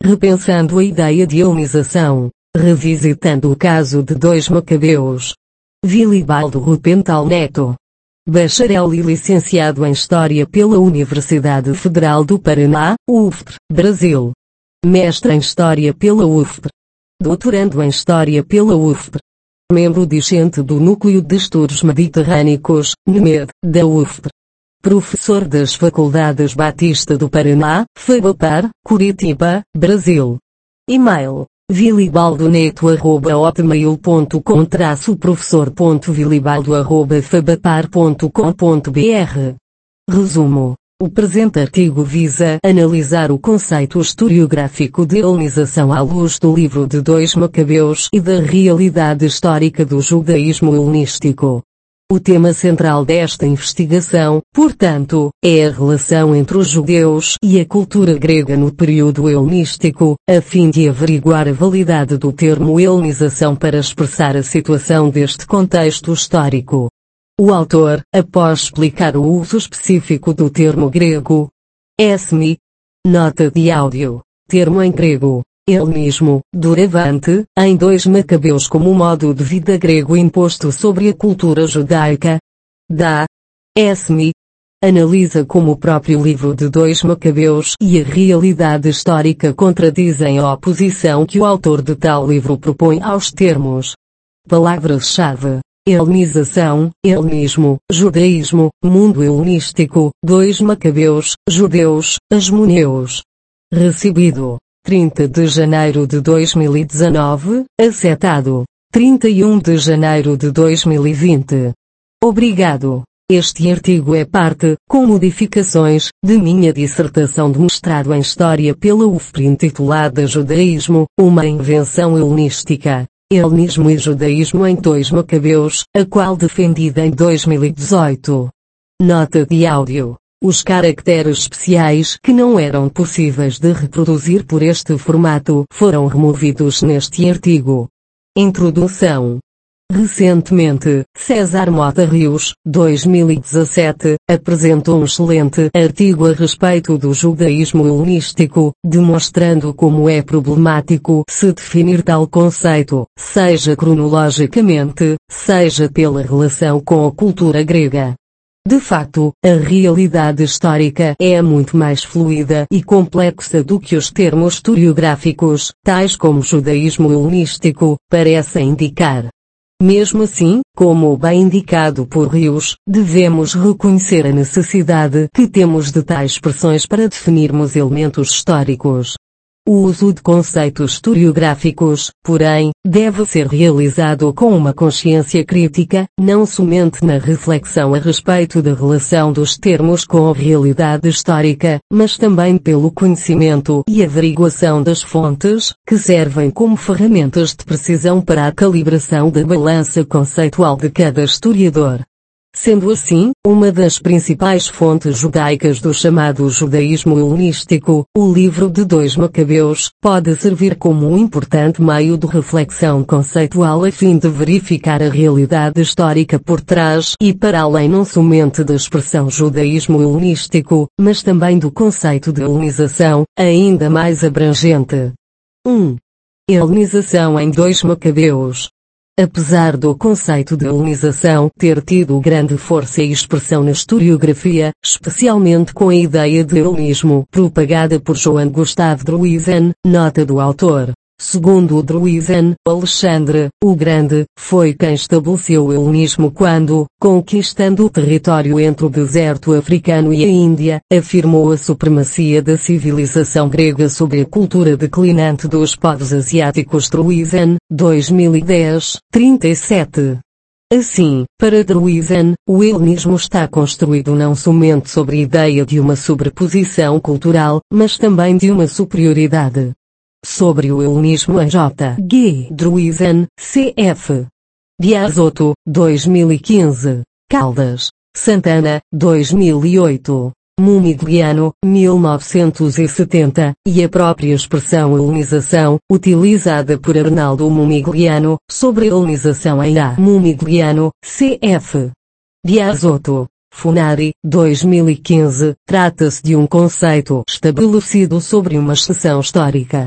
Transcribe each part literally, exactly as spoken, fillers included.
repensando a ideia de helenização, revisitando o caso de dois macabeus. Vilibaldo Rupental Neto. Bacharel e licenciado em História pela Universidade Federal do Paraná, U F P R, Brasil. Mestre em História pela U F P R. Doutorando em História pela U F P R. Membro discente do Núcleo de Estudos Mediterrânicos, N M E D, da U F P R. Professor das Faculdades Batista do Paraná, FABAPAR, Curitiba, Brasil. E-mail: vilibaldoneto arroba hotmail ponto com traço professor ponto vilibaldo arroba fabapar ponto com ponto br. Resumo: o presente artigo visa analisar o conceito historiográfico de helenização à luz do livro de dois Macabeus e da realidade histórica do judaísmo helenístico. O tema central desta investigação, portanto, é a relação entre os judeus e a cultura grega no período helenístico, a fim de averiguar a validade do termo helenização para expressar a situação deste contexto histórico. O autor, após explicar o uso específico do termo grego, esmi, nota de áudio, termo em grego, helenismo, doravante, em dois Macabeus como modo de vida grego imposto sobre a cultura judaica. Da esmi analisa como o próprio livro de dois Macabeus e a realidade histórica contradizem a oposição que o autor de tal livro propõe aos termos. Palavras-chave: helenização, helenismo, judaísmo, mundo helenístico, dois Macabeus, judeus, asmoneus. Recebido trinta de janeiro de dois mil e dezenove, acetado trinta e um de janeiro de dois mil e vinte. Obrigado. Este artigo é parte, com modificações, de minha dissertação de mestrado em História pela U F P R intitulada Judaísmo, uma invenção helenística, helenismo e judaísmo em dois Macabeus, a qual defendida em dois mil e dezoito. Nota de áudio: os caracteres especiais que não eram possíveis de reproduzir por este formato foram removidos neste artigo. Introdução. Recentemente, César Mota Rios, dois mil e dezassete, apresentou um excelente artigo a respeito do judaísmo helenístico, demonstrando como é problemático se definir tal conceito, seja cronologicamente, seja pela relação com a cultura grega. De facto, a realidade histórica é muito mais fluida e complexa do que os termos historiográficos, tais como judaísmo helenístico, parecem indicar. Mesmo assim, como bem indicado por Rios, devemos reconhecer a necessidade que temos de tais expressões para definirmos elementos históricos. O uso de conceitos historiográficos, porém, deve ser realizado com uma consciência crítica, não somente na reflexão a respeito da relação dos termos com a realidade histórica, mas também pelo conhecimento e averiguação das fontes, que servem como ferramentas de precisão para a calibração da balança conceitual de cada historiador. Sendo assim, uma das principais fontes judaicas do chamado judaísmo helenístico, o livro de dois Macabeus, pode servir como um importante meio de reflexão conceitual a fim de verificar a realidade histórica por trás e para além não somente da expressão judaísmo helenístico, mas também do conceito de helenização, ainda mais abrangente. um. Helenização em dois Macabeus. Apesar do conceito de helenização ter tido grande força e expressão na historiografia, especialmente com a ideia de helenismo propagada por Johann Gustav Druisen, nota do autor. Segundo Druisen, Alexandre, o Grande, foi quem estabeleceu o helenismo quando, conquistando o território entre o deserto africano e a Índia, afirmou a supremacia da civilização grega sobre a cultura declinante dos povos asiáticos. Druisen, dois mil e dez, trinta e sete. Assim, para Druisen, o helenismo está construído não somente sobre a ideia de uma sobreposição cultural, mas também de uma superioridade. Sobre o helenismo em J. G. Druisen, C F. Biasotto, dois mil e quinze. Caldas, Santana, dois mil e oito. Mumigliano, mil novecentos e setenta, e a própria expressão helenização, utilizada por Arnaldo Mumigliano, sobre a helenização em A. Mumigliano, C F. Biasotto. Funari, dois mil e quinze, trata-se de um conceito estabelecido sobre uma exceção histórica.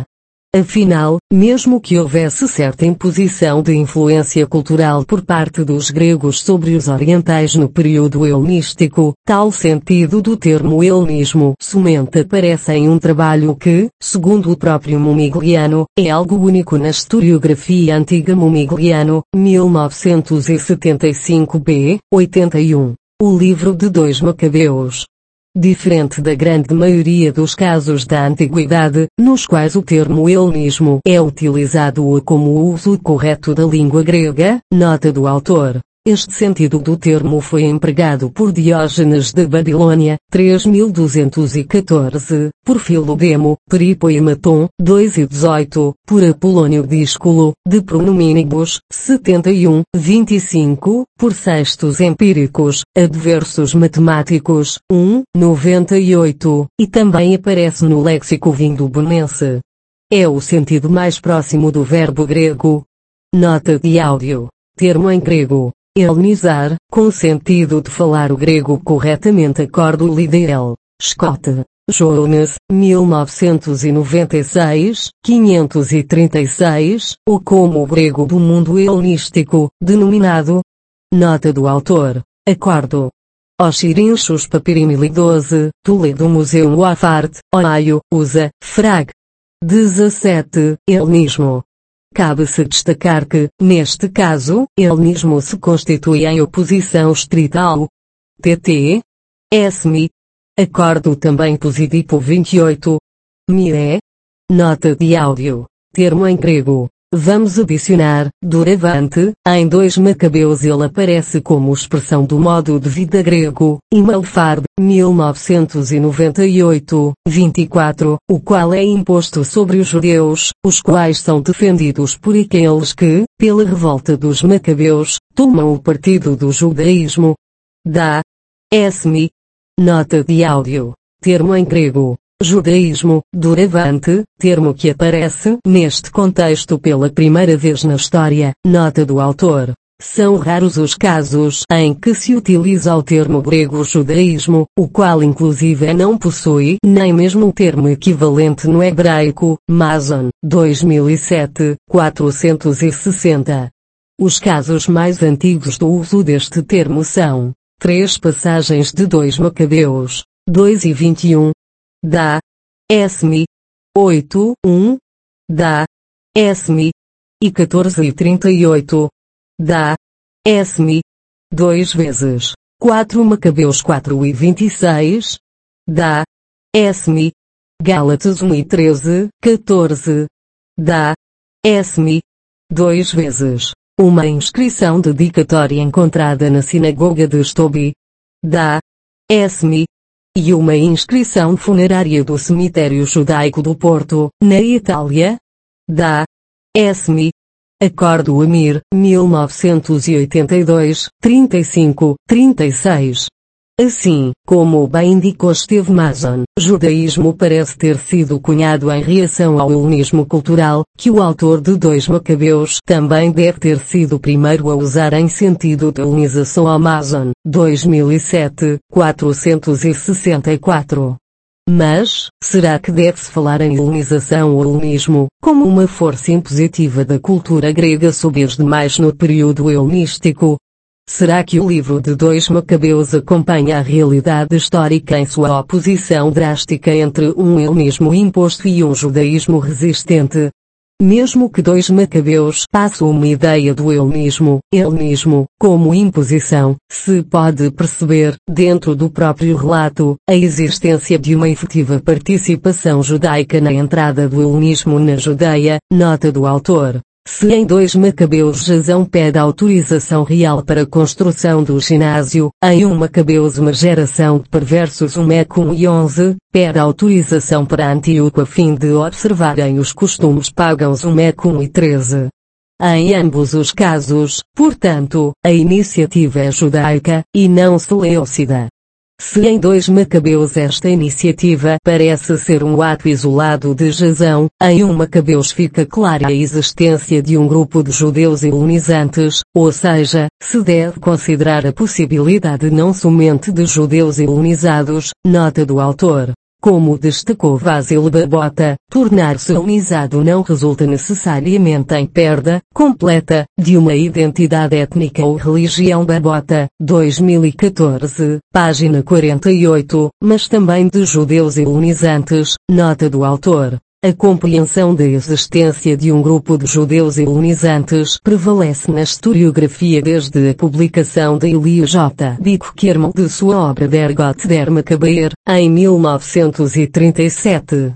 Afinal, mesmo que houvesse certa imposição de influência cultural por parte dos gregos sobre os orientais no período helenístico, tal sentido do termo helenismo somente aparece em um trabalho que, segundo o próprio Momigliano, é algo único na historiografia antiga. Momigliano, mil novecentos e setenta e cinco b, oitenta e um. O livro de dois Macabeus. Diferente da grande maioria dos casos da antiguidade, nos quais o termo helenismo é utilizado como o uso correto da língua grega, nota do autor. Este sentido do termo foi empregado por Diógenes de Babilônia, três mil duzentos e catorze, por Filodemo, Peripoimaton, dois e dezoito, por Apolônio Dísculo, de Pronomínibus, setenta e um, vinte e cinco, por Sextus Empíricos, Adversos Matemáticos, um, noventa e oito, e também aparece no Léxico Vindobonense. É o sentido mais próximo do verbo grego. Nota de áudio. Termo em grego. Helenizar, com sentido de falar o grego corretamente. Acordo Lidl. Scott. Jones, mil novecentos e noventa e seis, quinhentos e trinta e seis, ou como o grego do mundo helenístico, denominado. Nota do autor. Acordo. Oxirinchos Papirimili doze, Toledo Museu of Art, Ohio, U S A, Frag. dezessete. Helenismo. Cabe-se destacar que, neste caso, helenismo se constitui em oposição estrita ao T T S M I. Acordo também positivo vinte e oito. M I E. Nota de áudio. Termo em grego. Vamos adicionar, doravante, em dois Macabeus ele aparece como expressão do modo de vida grego, Imalfard, mil novecentos e noventa e oito, vinte e quatro, o qual é imposto sobre os judeus, os quais são defendidos por aqueles que, pela revolta dos Macabeus, tomam o partido do judaísmo. Da S M I. Nota de áudio. Termo em grego. Judaísmo, doravante, termo que aparece neste contexto pela primeira vez na história, nota do autor. São raros os casos em que se utiliza o termo grego judaísmo, o qual inclusive não possui nem mesmo o termo equivalente no hebraico, Mason, dois mil e sete, quatrocentos e sessenta. Os casos mais antigos do uso deste termo são três passagens de dois Macabeus, dois e vinte e um. Da S M I. oito, um. Da S M I. E quatorze e trinta e oito. Da S M I. Dois vezes. quatro Macabeus quatro e vinte e seis. Da S M I. Gálatas um e treze, quatorze. Da S M I. Dois vezes. Uma inscrição dedicatória encontrada na sinagoga de Stobi. Da S M I. E uma inscrição funerária do cemitério judaico do Porto, na Itália. Da S M I. Acordo Amir, mil novecentos e oitenta e dois, trinta e cinco, trinta e seis. Assim, como bem indicou Steve Mason, judaísmo parece ter sido cunhado em reação ao helenismo cultural, que o autor de dois Macabeus também deve ter sido o primeiro a usar em sentido de helenização. Ao Mason, dois mil e sete, quatrocentos e sessenta e quatro. Mas, será que deve-se falar em helenização ou helenismo, como uma força impositiva da cultura grega sobre as demais no período helenístico? Será que o livro de dois Macabeus acompanha a realidade histórica em sua oposição drástica entre um helenismo imposto e um judaísmo resistente? Mesmo que dois Macabeus passam uma ideia do helenismo, helenismo, como imposição, se pode perceber, dentro do próprio relato, a existência de uma efetiva participação judaica na entrada do helenismo na Judeia, nota do autor. Se em dois Macabeus Jasão pede autorização real para a construção do ginásio, em um Macabeus uma geração de perversos um um e onze, pede autorização para Antíoco a fim de observarem os costumes pagãos um um e treze. Em ambos os casos, portanto, a iniciativa é judaica, e não seleucida. Se em dois Macabeus esta iniciativa parece ser um ato isolado de Jasão, em um Macabeus fica clara a existência de um grupo de judeus helenizantes, ou seja, se deve considerar a possibilidade não somente de judeus helenizados, nota do autor. Como destacou Vasil Babota, tornar-se hellenizado não resulta necessariamente em perda completa de uma identidade étnica ou religião. Babota, dois mil e quatorze, página quarenta e oito, mas também de judeus helenizantes, nota do autor. A compreensão da existência de um grupo de judeus helenizantes prevalece na historiografia desde a publicação de Elia J. Bickkerman de sua obra Der Gott der Maccabeer, em mil novecentos e trinta e sete.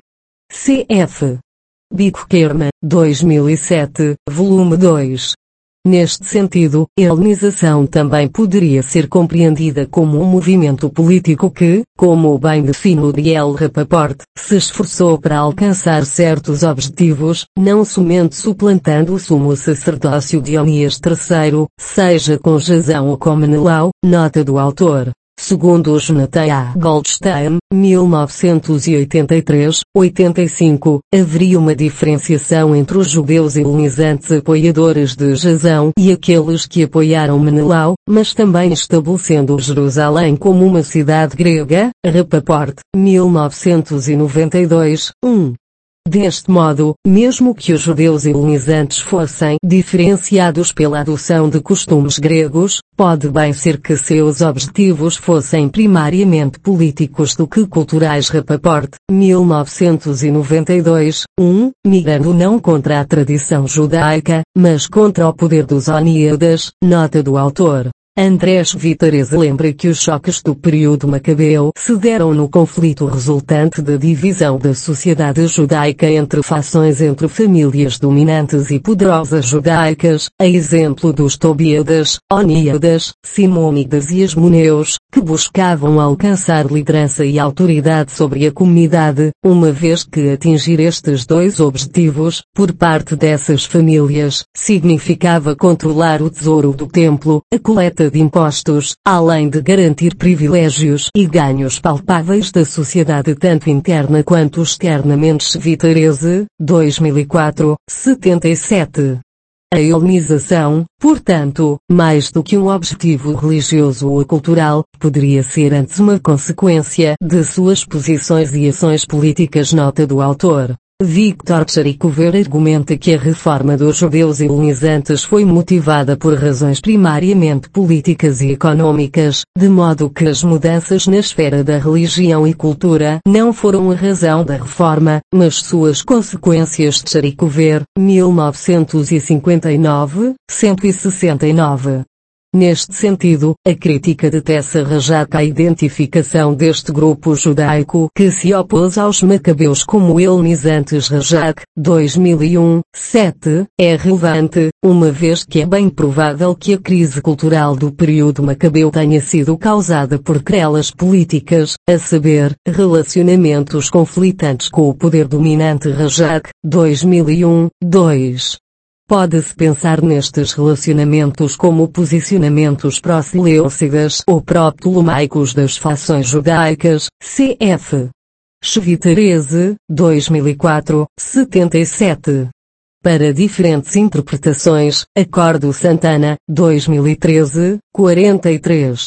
Cf. Bickkerman, dois mil e sete, volume dois. Neste sentido, a helenização também poderia ser compreendida como um movimento político que, como bem define Uriel Rapaport, se esforçou para alcançar certos objetivos, não somente suplantando o sumo sacerdócio de Onias terceiro, seja com Jasão ou com Menelau, nota do autor. Segundo Jonathan A. Goldstein, mil novecentos e oitenta e três, oitenta e cinco, haveria uma diferenciação entre os judeus helenizantes apoiadores de Jasão e aqueles que apoiaram Menelau, mas também estabelecendo Jerusalém como uma cidade grega, Rapaport, mil novecentos e noventa e dois, um. Deste modo, mesmo que os judeus helenizantes fossem diferenciados pela adoção de costumes gregos, pode bem ser que seus objetivos fossem primariamente políticos do que culturais. Rapaport, mil novecentos e noventa e dois, um, migrando não contra a tradição judaica, mas contra o poder dos Oníadas, nota do autor. Andrés Vitarese lembra que os choques do período macabeu se deram no conflito resultante da divisão da sociedade judaica entre fações entre famílias dominantes e poderosas judaicas, a exemplo dos Tobíadas, Oníadas, Simônidas e Asmoneus, que buscavam alcançar liderança e autoridade sobre a comunidade, uma vez que atingir estes dois objetivos, por parte dessas famílias, significava controlar o tesouro do templo, a coleta de impostos, além de garantir privilégios e ganhos palpáveis da sociedade tanto interna quanto externamente. Vitarese, dois mil e quatro, setenta e sete. A helenização, portanto, mais do que um objetivo religioso ou cultural, poderia ser antes uma consequência de suas posições e ações políticas. Nota do autor. Victor Charikover argumenta que a reforma dos judeus helenizantes foi motivada por razões primariamente políticas e econômicas, de modo que as mudanças na esfera da religião e cultura não foram a razão da reforma, mas suas consequências. Charikover, mil novecentos e cinquenta e nove, cento e sessenta e nove. Neste sentido, a crítica de Tessa Rajak à identificação deste grupo judaico que se opôs aos macabeus como helenizantes. Rajak, dois mil e um, sete, é relevante, uma vez que é bem provável que a crise cultural do período macabeu tenha sido causada por querelas políticas, a saber, relacionamentos conflitantes com o poder dominante. Rajak, dois mil e um, dois. Pode-se pensar nestes relacionamentos como posicionamentos pró-seleucidas ou pró-ptolomaicos das fações judaicas, cf. Vitarese, dois mil e quatro, setenta e sete. Para diferentes interpretações, Acordo Santana, dois mil e treze, quarenta e três.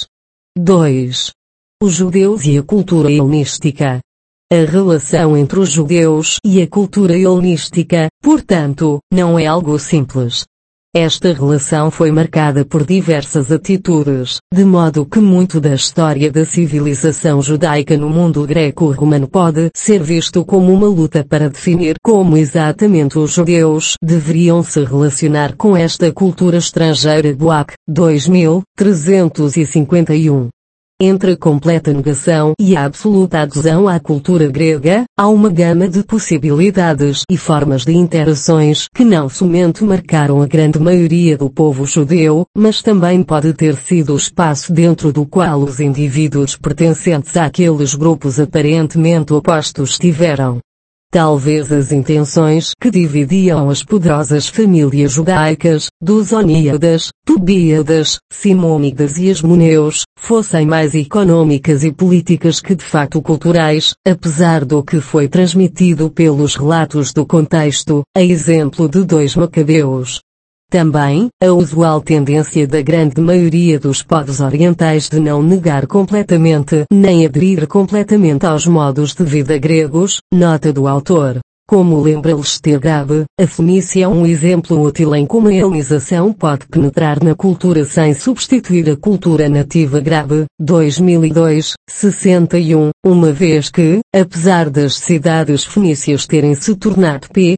dois. Os judeus e a cultura helenística. A relação entre os judeus e a cultura helenística, portanto, não é algo simples. Esta relação foi marcada por diversas atitudes, de modo que muito da história da civilização judaica no mundo greco-romano pode ser visto como uma luta para definir como exatamente os judeus deveriam se relacionar com esta cultura estrangeira. Boak, dois mil, trezentos e cinquenta e um. Entre a completa negação e a absoluta adesão à cultura grega, há uma gama de possibilidades e formas de interações que não somente marcaram a grande maioria do povo judeu, mas também pode ter sido o espaço dentro do qual os indivíduos pertencentes àqueles grupos aparentemente opostos tiveram. Talvez as intenções que dividiam as poderosas famílias judaicas, dos Oníadas, Tobíadas, Simônidas e Asmoneus, fossem mais econômicas e políticas que de facto culturais, apesar do que foi transmitido pelos relatos do contexto, a exemplo de dois Macabeus. Também, a usual tendência da grande maioria dos povos orientais de não negar completamente, nem aderir completamente aos modos de vida gregos, nota do autor. Como lembra Lester Gabe, a Fenícia é um exemplo útil em como a helenização pode penetrar na cultura sem substituir a cultura nativa. Gabe, dois mil e dois, sessenta e um, uma vez que, apesar das cidades fenícias terem se tornado p.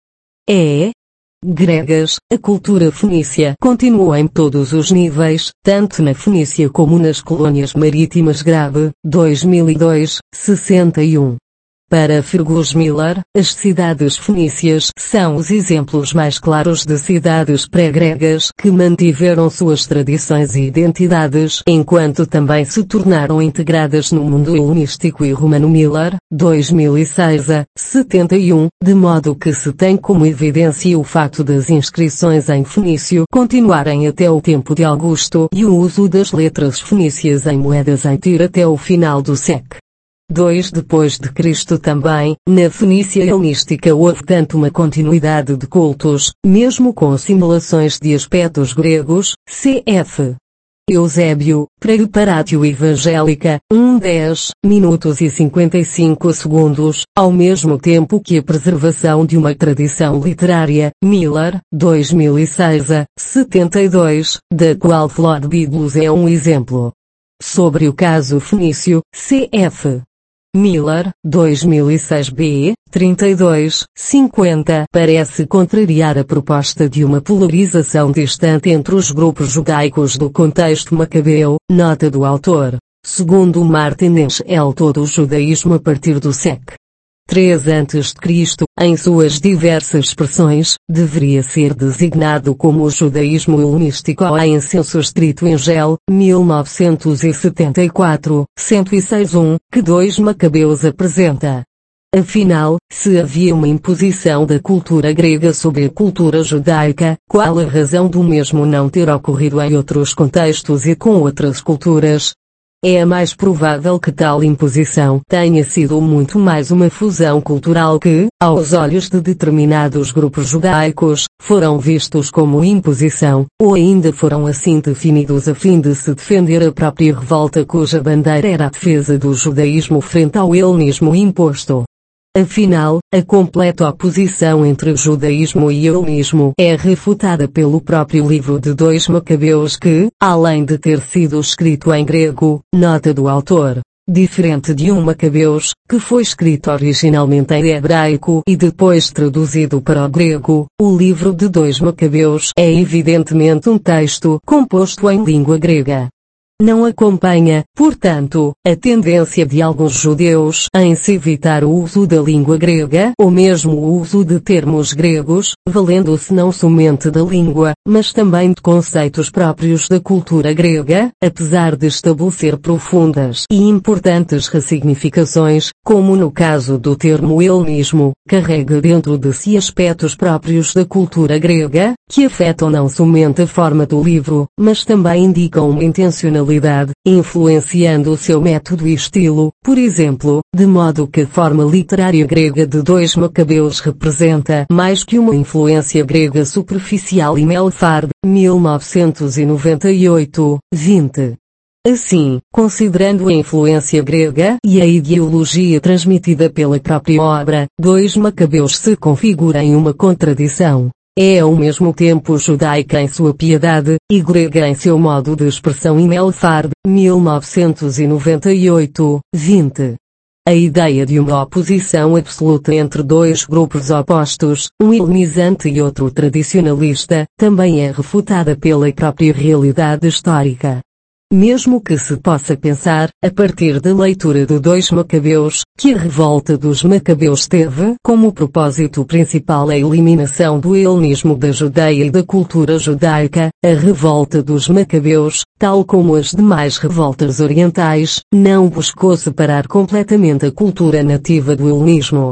e. gregas, a cultura fenícia continua em todos os níveis, tanto na Fenícia como nas colônias marítimas. Gabe, dois mil e dois, sessenta e um. Para Fergus Miller, as cidades fenícias são os exemplos mais claros de cidades pré-gregas que mantiveram suas tradições e identidades, enquanto também se tornaram integradas no mundo helenístico e romano. Miller, dois mil e seis a setenta e um, de modo que se tem como evidência o facto das inscrições em fenício continuarem até o tempo de Augusto e o uso das letras fenícias em moedas em Tiro até o final do século dois depois de Cristo. Também, na Fenícia helenística houve tanto uma continuidade de cultos, mesmo com simulações de aspectos gregos, cf. Eusébio, Preparatio Evangelica, um dez minutos e cinquenta e cinco segundos, ao mesmo tempo que a preservação de uma tradição literária. Miller, dois mil e seis a setenta e dois, da qual Flod Biblos é um exemplo. Sobre o caso fenício, cf. Miller, dois mil e seis b, trinta e dois, cinquenta, parece contrariar a proposta de uma polarização distante entre os grupos judaicos do contexto macabeu, nota do autor. Segundo Martin Henschel, todo o judaísmo a partir do século três antes de Cristo, em suas diversas expressões, deveria ser designado como o judaísmo helenístico ou em senso estrito. Henschel, mil novecentos e setenta e quatro, cento e seis um, que dois Macabeus apresenta. Afinal, se havia uma imposição da cultura grega sobre a cultura judaica, qual a razão do mesmo não ter ocorrido em outros contextos e com outras culturas? É mais provável que tal imposição tenha sido muito mais uma fusão cultural que, aos olhos de determinados grupos judaicos, foram vistos como imposição, ou ainda foram assim definidos a fim de se defender a própria revolta cuja bandeira era a defesa do judaísmo frente ao helenismo imposto. Afinal, a completa oposição entre judaísmo e helenismo é refutada pelo próprio livro de dois Macabeus que, além de ter sido escrito em grego, nota do autor, diferente de um Macabeus, que foi escrito originalmente em hebraico e depois traduzido para o grego, o livro de dois Macabeus é evidentemente um texto composto em língua grega. Não acompanha, portanto, a tendência de alguns judeus em se evitar o uso da língua grega ou mesmo o uso de termos gregos, valendo-se não somente da língua, mas também de conceitos próprios da cultura grega, apesar de estabelecer profundas e importantes ressignificações, como no caso do termo helenismo, carrega dentro de si aspectos próprios da cultura grega, que afetam não somente a forma do livro, mas também indicam uma intencionalidade, influenciando o seu método e estilo, por exemplo, de modo que a forma literária grega de dois Macabeus representa mais que uma influência grega superficial. E Melfard, mil novecentos e noventa e oito, vinte. Assim, considerando a influência grega e a ideologia transmitida pela própria obra, dois Macabeus se configura em uma contradição. É ao mesmo tempo judaica em sua piedade, e grega em seu modo de expressão. E Melfard, mil novecentos e noventa e oito, vinte. A ideia de uma oposição absoluta entre dois grupos opostos, um helenizante e outro tradicionalista, também é refutada pela própria realidade histórica. Mesmo que se possa pensar, a partir da leitura de dois Macabeus, que a revolta dos Macabeus teve como propósito principal a eliminação do helenismo da Judeia e da cultura judaica, a revolta dos Macabeus, tal como as demais revoltas orientais, não buscou separar completamente a cultura nativa do helenismo.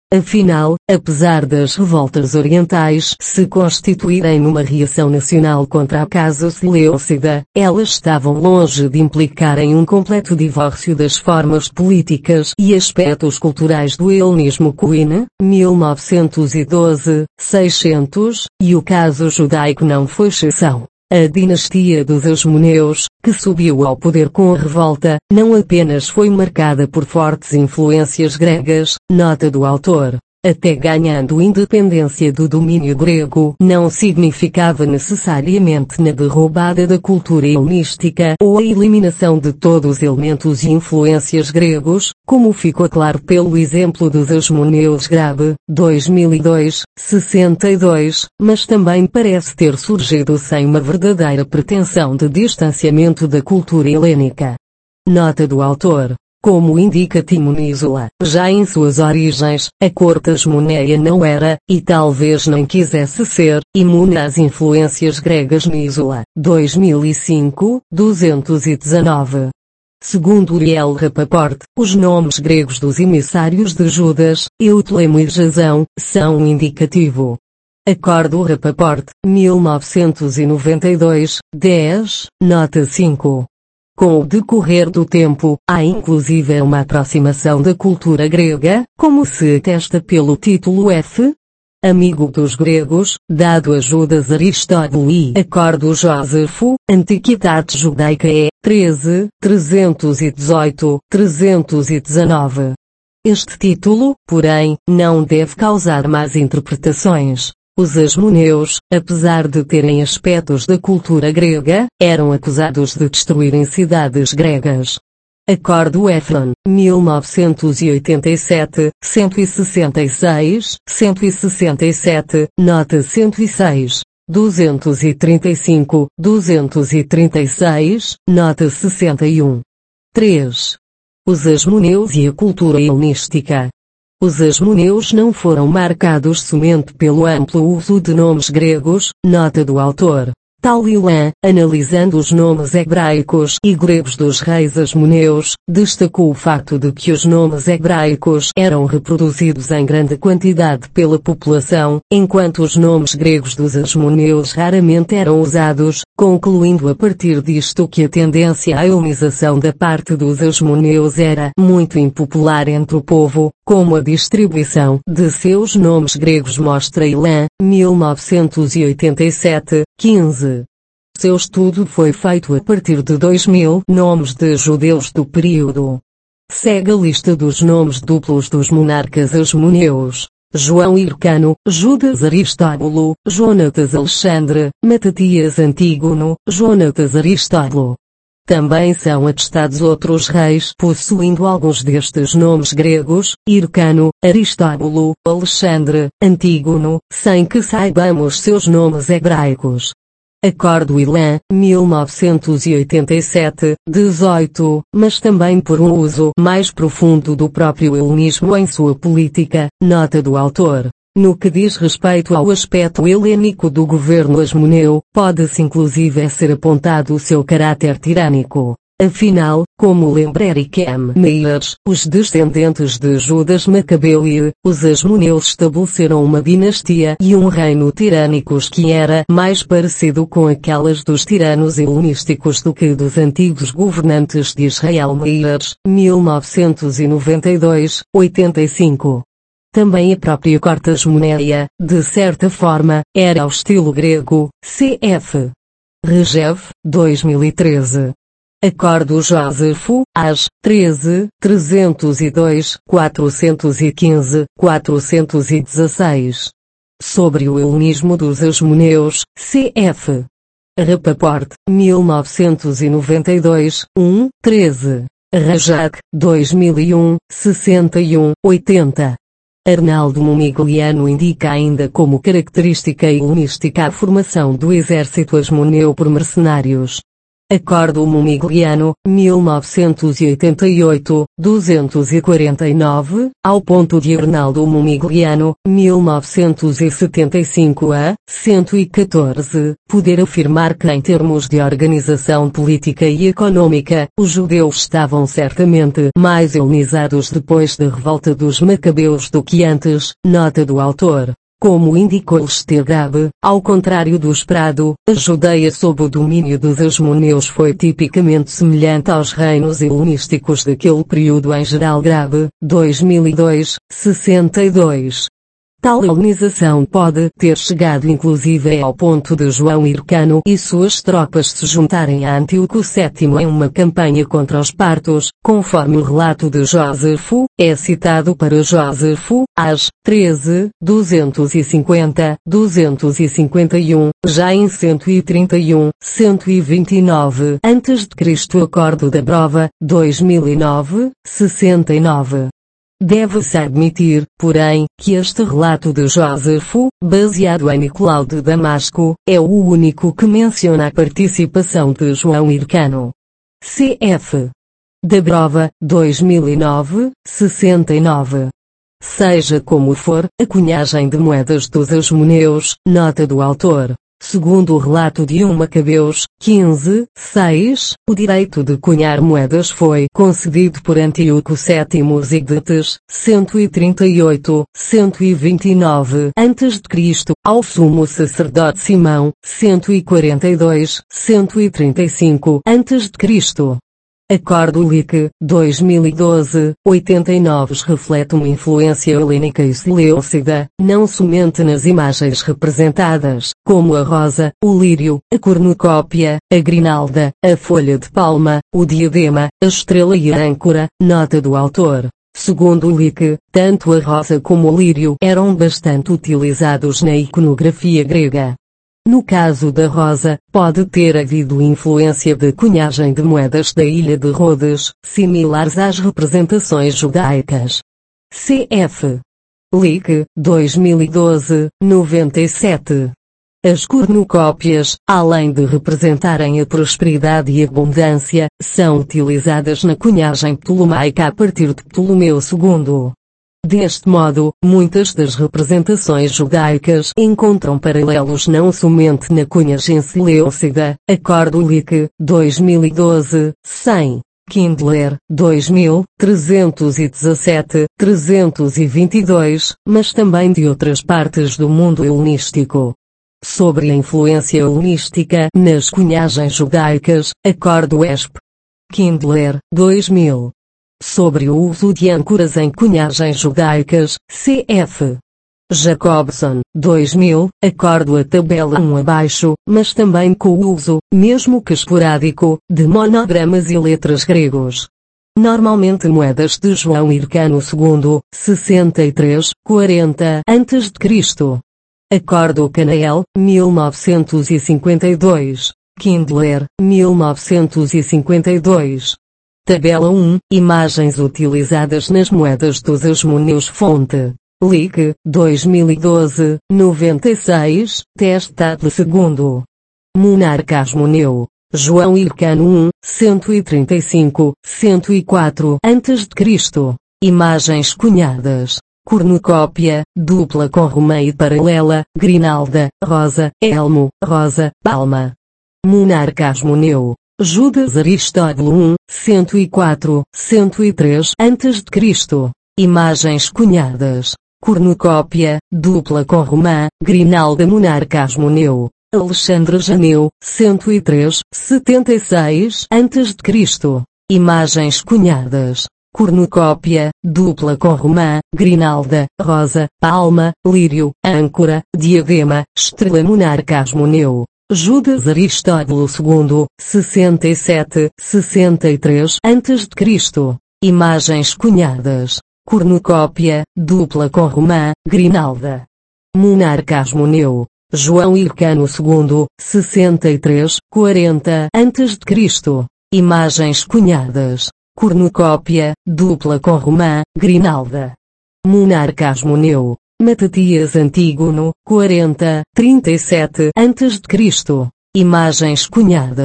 Afinal, apesar das revoltas orientais se constituírem numa reação nacional contra a Casa Seleucida, elas estavam longe de implicarem um completo divórcio das formas políticas e aspectos culturais do helenismo. Quine, mil novecentos e doze, seiscentos, e o caso judaico não foi exceção. A dinastia dos Hasmoneus, que subiu ao poder com a revolta, não apenas foi marcada por fortes influências gregas, nota do autor, até ganhando independência do domínio grego, não significava necessariamente na derrubada da cultura helenística ou a eliminação de todos os elementos e influências gregos, como ficou claro pelo exemplo dos Hasmoneus Grabe, dois mil e dois, sessenta e dois, mas também parece ter surgido sem uma verdadeira pretensão de distanciamento da cultura helênica. Nota do autor. Como indica Timon Isola, já em suas origens, a corte hasmoneia não era, e talvez nem quisesse ser, imune às influências gregas. Isola, dois mil e cinco, duzentos e dezenove. Segundo Uriel Rapaport, os nomes gregos dos emissários de Judas, Eutlemo e Jasão, são um indicativo. Acordo Rapaport, mil novecentos e noventa e dois, dez, nota cinco. Com o decorrer do tempo, há inclusive uma aproximação da cultura grega, como se atesta pelo título F. Amigo dos gregos, dado a Judas Aristóbulo e Acordo Jósefo, Antiquidade Judaica E, treze, trezentos e dezoito, trezentos e dezenove. Este título, porém, não deve causar más interpretações. Os Hasmoneus, apesar de terem aspectos da cultura grega, eram acusados de destruírem cidades gregas. Acordo Efron, mil novecentos e oitenta e sete, cento e sessenta e seis, cento e sessenta e sete, nota cento e seis, duzentos e trinta e cinco, duzentos e trinta e seis, nota sessenta e um. três. Os Hasmoneus e a cultura helenística. Os Hasmoneus não foram marcados somente pelo amplo uso de nomes gregos, nota do autor. Talilan, analisando os nomes hebraicos e gregos dos reis Hasmoneus, destacou o facto de que os nomes hebraicos eram reproduzidos em grande quantidade pela população, enquanto os nomes gregos dos Hasmoneus raramente eram usados, concluindo a partir disto que a tendência à helenização da parte dos Hasmoneus era muito impopular entre o povo, como a distribuição de seus nomes gregos mostra. Ilan, mil novecentos e oitenta e sete, quinze. Seu estudo foi feito a partir de dois mil nomes de judeus do período. Segue a lista dos nomes duplos dos monarcas hasmoneus: João Hircano, Judas Aristóbulo, Jonatas Alexandre, Matatias Antígono, Jonatas Aristóbulo. Também são atestados outros reis possuindo alguns destes nomes gregos: Hircano, Aristóbulo, Alexandre, Antígono, sem que saibamos seus nomes hebraicos. Acordo Ilan, mil novecentos e oitenta e sete, dezoito, mas também por um uso mais profundo do próprio helenismo em sua política, nota do autor. No que diz respeito ao aspecto helênico do governo hasmoneu, pode-se inclusive ser apontado o seu caráter tirânico. Afinal, como lembra Eric M. Meyers, os descendentes de Judas Macabeu e os Hasmoneus estabeleceram uma dinastia e um reino tirânicos que era mais parecido com aquelas dos tiranos helenísticos do que dos antigos governantes de Israel. Meyers, mil novecentos e noventa e dois, oitenta e cinco. Também a própria corte hasmoneia, de certa forma, era ao estilo grego, cf. Regev, dois mil e treze. Acordo Jósefo, às, treze, trezentos e dois, quatrocentos e quinze, quatrocentos e dezesseis. Sobre o helenismo dos Hasmoneus, cf. Rapaport, mil novecentos e noventa e dois, um, treze. Rajak, dois mil e um, sessenta e um, oitenta. Arnaldo Momigliano indica ainda como característica helenística a formação do exército hasmoneu por mercenários. Acordo Momigliano, mil novecentos e oitenta e oito, duzentos e quarenta e nove, ao ponto de Arnaldo Momigliano, mil novecentos e setenta e cinco a cento e quatorze, poder afirmar que em termos de organização política e econômica, os judeus estavam certamente mais helenizados depois da revolta dos Macabeus do que antes, nota do autor. Como indicou Lstergabe, ao contrário do esperado, a Judeia sob o domínio dos Asmoneus foi tipicamente semelhante aos reinos helenísticos daquele período em geral. Grabe, dois mil e dois, sessenta e dois. Tal helenização pode ter chegado inclusive ao ponto de João Hircano e suas tropas se juntarem a Antíoco sétimo em uma campanha contra os partos, conforme o relato de Jósefo, é citado para Jósefo, às treze, duzentos e cinquenta, duzentos e cinquenta e um, já em cento e trinta e um, cento e vinte e nove antes de Cristo. Acordo da Prova, dois mil e nove, sessenta e nove. Deve-se admitir, porém, que este relato de Jósefo, baseado em Nicolau de Damasco, é o único que menciona a participação de João Hircano. Cf. Da Prova, dois mil e nove, sessenta e nove. Seja como for, a cunhagem de moedas dos Asmoneus, nota do autor. Segundo o relato de um Macabeus, quinze, seis, o direito de cunhar moedas foi concedido por Antíoco sétimo Zigdetes, cento e trinta e oito, cento e vinte e nove antes de Cristo, ao sumo sacerdote Simão, cento e quarenta e dois, cento e trinta e cinco antes de Cristo. Acordo Lique, dois mil e doze, oitenta e nove reflete uma influência helênica e seleucida, não somente nas imagens representadas, como a rosa, o lírio, a cornucópia, a grinalda, a folha de palma, o diadema, a estrela e a âncora, nota do autor. Segundo Lique, tanto a rosa como o lírio eram bastante utilizados na iconografia grega. No caso da rosa, pode ter havido influência da cunhagem de moedas da ilha de Rhodes, similares às representações judaicas. Cf. Lique, dois mil e doze, noventa e sete. As cornucópias, além de representarem a prosperidade e abundância, são utilizadas na cunhagem ptolomaica a partir de Ptolomeu segundo. Deste modo, muitas das representações judaicas encontram paralelos não somente na cunhagem seleucida. Acordo Lique, dois mil e doze, cem. Kindler, dois mil, trezentos e dezassete, trezentos e vinte e dois, mas também de outras partes do mundo helenístico. Sobre a influência helenística nas cunhagens judaicas, acordo Esp. Kindler, dois mil. Sobre o uso de âncoras em cunhagens judaicas, cf. Jacobson, dois mil, acordo a tabela um abaixo, mas também com o uso, mesmo que esporádico, de monogramas e letras gregos. Normalmente moedas de João Hircano segundo, sessenta e três, quarenta antes de Cristo. Acordo Canael, mil novecentos e cinquenta e dois. Kindler, mil novecentos e cinquenta e dois. Tabela um, imagens utilizadas nas moedas dos Asmoneus. Fonte. Lique, dois mil e doze, noventa e seis, Testado segundo. Monarca Asmoneu. João Hircano um, cento e trinta e cinco, cento e quatro antes de Cristo. Imagens cunhadas. Cornucópia, dupla com romã e paralela, grinalda, rosa, elmo, rosa, palma. Monarca Asmoneu. Judas Aristóbulo um, cento e quatro, cento e três antes de Cristo. Imagens cunhadas. Cornucópia, dupla com romã, grinalda. Monarca Asmoneu. Alexandre Janeu, cento e três, setenta e seis antes de Cristo. Imagens cunhadas. Cornucópia, dupla com romã, grinalda, rosa, palma, lírio, âncora, diadema, estrela. Monarca Asmoneu. Judas Aristóbulo segundo, sessenta e sete, sessenta e três antes de Cristo. Imagens cunhadas. Cornucópia, dupla com romã, grinalda. Monarca Asmoneu. João Hircano segundo, sessenta e três, quarenta antes de Cristo. Imagens cunhadas. Cornucópia, dupla com romã, grinalda. Monarca Asmoneu. Matatias Antígono, quarenta, trinta e sete antes de Cristo. Imagens cunhadas.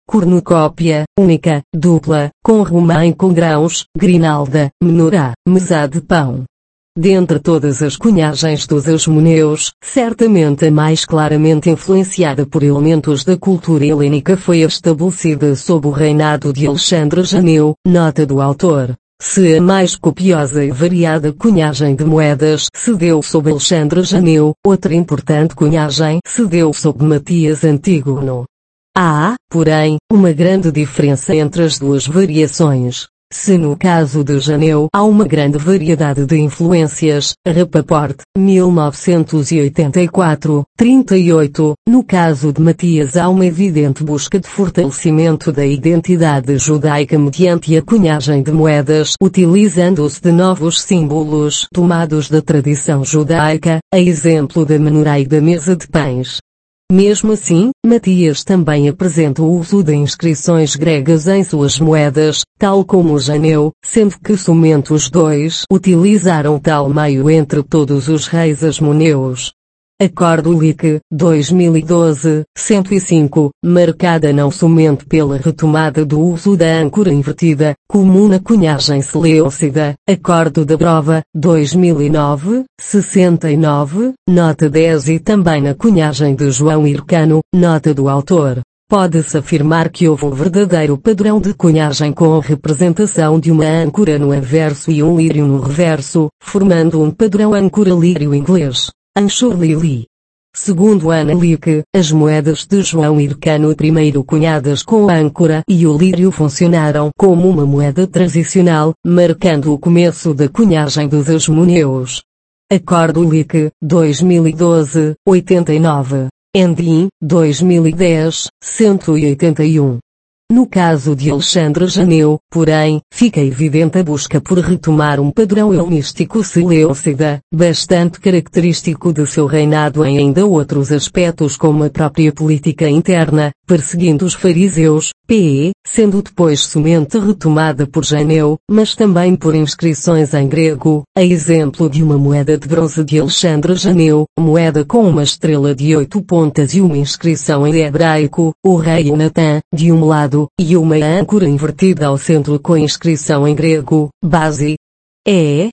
cornucópia, única, dupla, com romã com grãos, grinalda, menorá, mesá de pão. Dentre todas as cunhagens dos asmoneus, certamente a mais claramente influenciada por elementos da cultura helênica foi a estabelecida sob o reinado de Alexandre Janeu, nota do autor. Se a mais copiosa e variada cunhagem de moedas se deu sob Alexandre Janeu, outra importante cunhagem se deu sob Matias Antígono. Há, porém, uma grande diferença entre as duas variações. Se no caso de Janeu há uma grande variedade de influências, Rapaport, mil novecentos e oitenta e quatro, trinta e oito, no caso de Matias há uma evidente busca de fortalecimento da identidade judaica mediante a cunhagem de moedas, utilizando-se de novos símbolos tomados da tradição judaica, a exemplo da menorá e da mesa de pães. Mesmo assim, Matias também apresenta o uso de inscrições gregas em suas moedas, tal como Janeu, sendo que somente os dois utilizaram tal meio entre todos os reis asmoneus. Acordo Lic, dois mil e doze, cento e cinco, marcada não somente pela retomada do uso da âncora invertida, comum na cunhagem seleucida, Acordo da Prova, dois mil e nove, sessenta e nove, nota dez e também na cunhagem de João Hircano, nota do autor. Pode-se afirmar que houve um verdadeiro padrão de cunhagem com a representação de uma âncora no anverso e um lírio no reverso, formando um padrão âncora-lírio inglês. Anchor Lili. Segundo Ana Lick, as moedas de João Hircano primeiro cunhadas com a âncora e o lírio funcionaram como uma moeda transicional, marcando o começo da cunhagem dos asmoneus. Acordo Lick, dois mil e doze, oitenta e nove. Endim, dois mil e dez, cento e oitenta e um. No caso de Alexandre Janeu, porém, fica evidente a busca por retomar um padrão helenístico seleucida, bastante característico de seu reinado em ainda outros aspectos como a própria política interna, perseguindo os fariseus, p. sendo depois somente retomada por Janeu, mas também por inscrições em grego, a exemplo de uma moeda de bronze de Alexandre Janeu, moeda com uma estrela de oito pontas e uma inscrição em hebraico, o rei Natã, de um lado, e uma âncora invertida ao centro com inscrição em grego, base, E,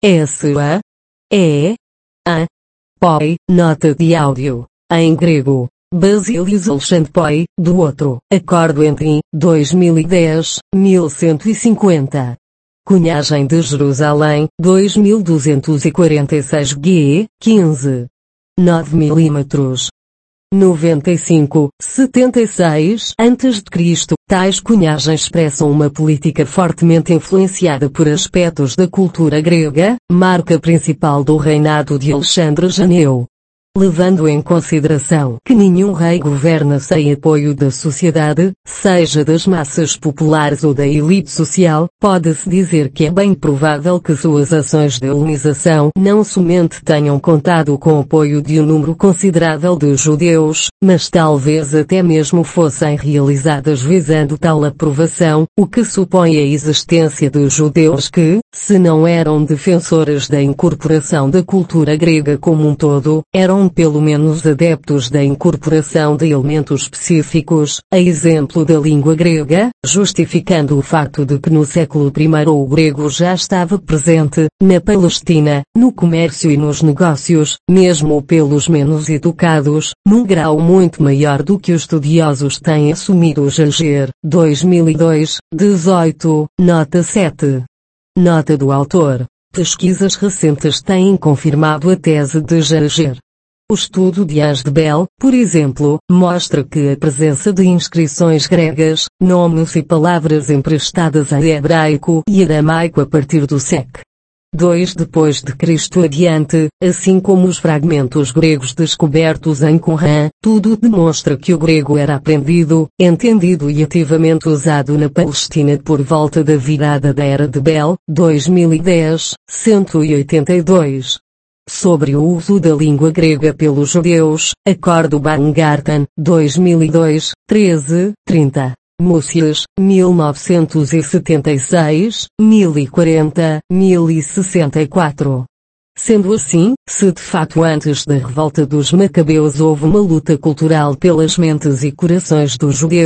S, A, E, A, Poi, nota de áudio, em grego, Basílios Alexandre do outro, Acordo entre dois mil e dez, mil cento e cinquenta. Cunhagem de Jerusalém, dois mil duzentos e quarenta e seis G, quinze. nove milímetros. noventa e cinco, setenta e seis antes de Cristo, tais cunhagens expressam uma política fortemente influenciada por aspectos da cultura grega, marca principal do reinado de Alexandre Janeu. Levando em consideração que nenhum rei governa sem apoio da sociedade, seja das massas populares ou da elite social, pode-se dizer que é bem provável que suas ações de helenização não somente tenham contado com o apoio de um número considerável de judeus, mas talvez até mesmo fossem realizadas visando tal aprovação, o que supõe a existência de judeus que, se não eram defensores da incorporação da cultura grega como um todo, eram pelo menos adeptos da incorporação de elementos específicos, a exemplo da língua grega, justificando o facto de que no século primeiro o grego já estava presente, na Palestina, no comércio e nos negócios, mesmo pelos menos educados, num grau muito maior do que os estudiosos têm assumido. Jager, dois mil e dois, dezoito, nota sete. Nota do autor. Pesquisas recentes têm confirmado a tese de Jager. O estudo de Ange de Bell, por exemplo, mostra que a presença de inscrições gregas, nomes e palavras emprestadas em hebraico e aramaico a partir do século dois depois de Cristo adiante, assim como os fragmentos gregos descobertos em Qumran, tudo demonstra que o grego era aprendido, entendido e ativamente usado na Palestina por volta da virada da Era de Bell, dois mil e dez, cento e oitenta e dois. Sobre o uso da língua grega pelos judeus, Acordo Baumgarten, dois mil e dois, treze, trinta. Múcias, mil novecentos e setenta e seis, mil e quarenta, mil e sessenta e quatro. Sendo assim, se de fato antes da revolta dos Macabeus houve uma luta cultural pelas mentes e corações dos judeus,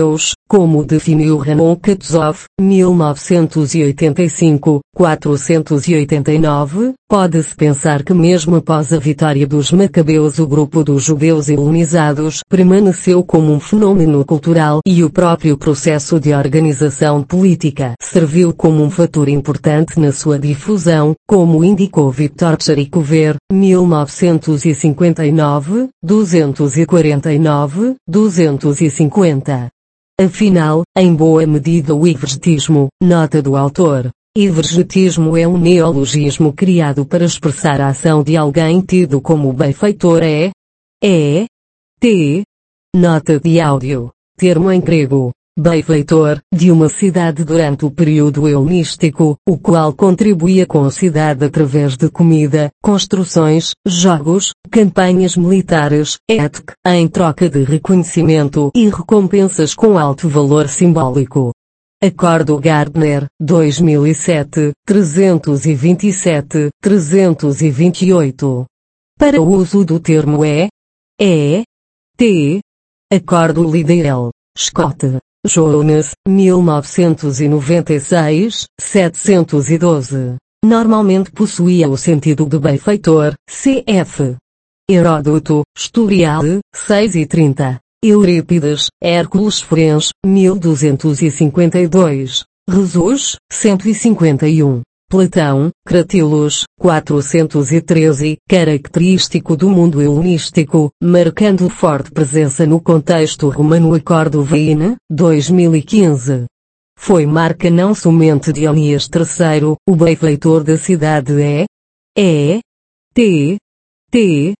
Como definiu Ramon Katzov, mil novecentos e oitenta e cinco, quatrocentos e oitenta e nove, pode-se pensar que mesmo após a vitória dos Macabeus o grupo dos judeus helenizados permaneceu como um fenômeno cultural e o próprio processo de organização política serviu como um fator importante na sua difusão, como indicou Victor Charicouver, mil novecentos e cinquenta e nove, duzentos e quarenta e nove, duzentos e cinquenta. Afinal, em boa medida o ivergetismo, nota do autor. Ivergetismo é um neologismo criado para expressar a ação de alguém tido como benfeitor é. É. T. Nota de áudio. Termo em grego. Benfeitor, de uma cidade durante o período helenístico, o qual contribuía com a cidade através de comida, construções, jogos, campanhas militares, etcétera, em troca de reconhecimento e recompensas com alto valor simbólico. Acordo Gardner, dois mil e sete, trezentos e vinte e sete, trezentos e vinte e oito. Para o uso do termo é. É. T. Acordo Liddell, Scott. Jonas, mil novecentos e noventa e seis, setecentos e doze. Normalmente possuía o sentido de benfeitor, cf. Heródoto, Historial, seis e trinta. Eurípides, Hércules Frens, mil duzentos e cinquenta e dois. Resus, cento e cinquenta e um. Platão, Cratilos, quatrocentos e treze, característico do mundo helenístico, marcando forte presença no contexto romano. Acordo Veine, dois mil e quinze. Foi marca não somente de Onias terceiro, o benfeitor da cidade é. É. T. T.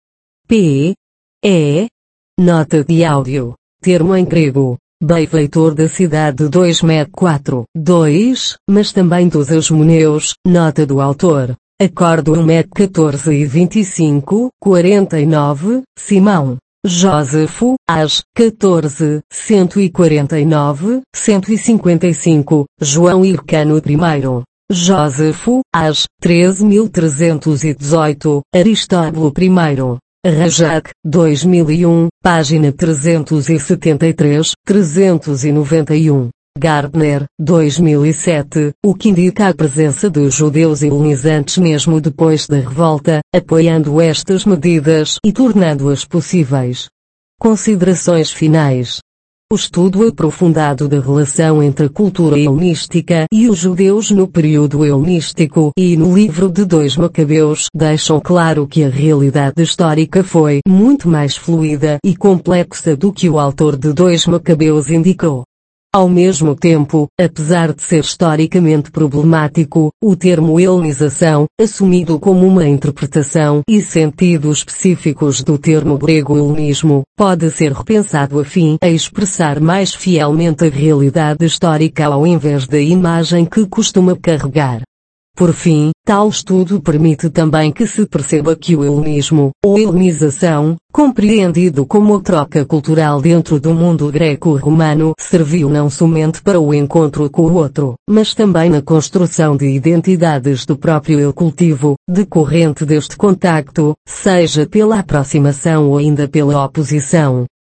P. É. Nota de áudio. Termo em grego. Benfeitor da cidade dois M E C quatro, dois, mas também dos Asmoneus, nota do autor. Acordo um M E C quatorze e vinte e cinco, quarenta e nove, Simão. Jósefo, As, quatorze, cento e quarenta e nove, cento e cinquenta e cinco, João Hircano I. Jósefo, As, treze mil trezentos e dezoito, Aristóbulo I. Rajak, dois mil e um, página trezentos e setenta e três, trezentos e noventa e um. Gardner, dois mil e sete, o que indica a presença de judeus helenizantes mesmo depois da revolta, apoiando estas medidas e tornando-as possíveis. Considerações finais. O estudo aprofundado da relação entre a cultura helenística e os judeus no período helenístico e no livro de dois Macabeus deixam claro que a realidade histórica foi muito mais fluida e complexa do que o autor de dois Macabeus indicou. Ao mesmo tempo, apesar de ser historicamente problemático, o termo helenização, assumido como uma interpretação e sentido específicos do termo grego helenismo, pode ser repensado a fim a expressar mais fielmente a realidade histórica ao invés da imagem que costuma carregar. Por fim, tal estudo permite também que se perceba que o helenismo, ou helenização, compreendido como a troca cultural dentro do mundo greco-romano, serviu não somente para o encontro com o outro, mas também na construção de identidades do próprio eu cultivo, decorrente deste contacto, seja pela aproximação ou ainda pela oposição.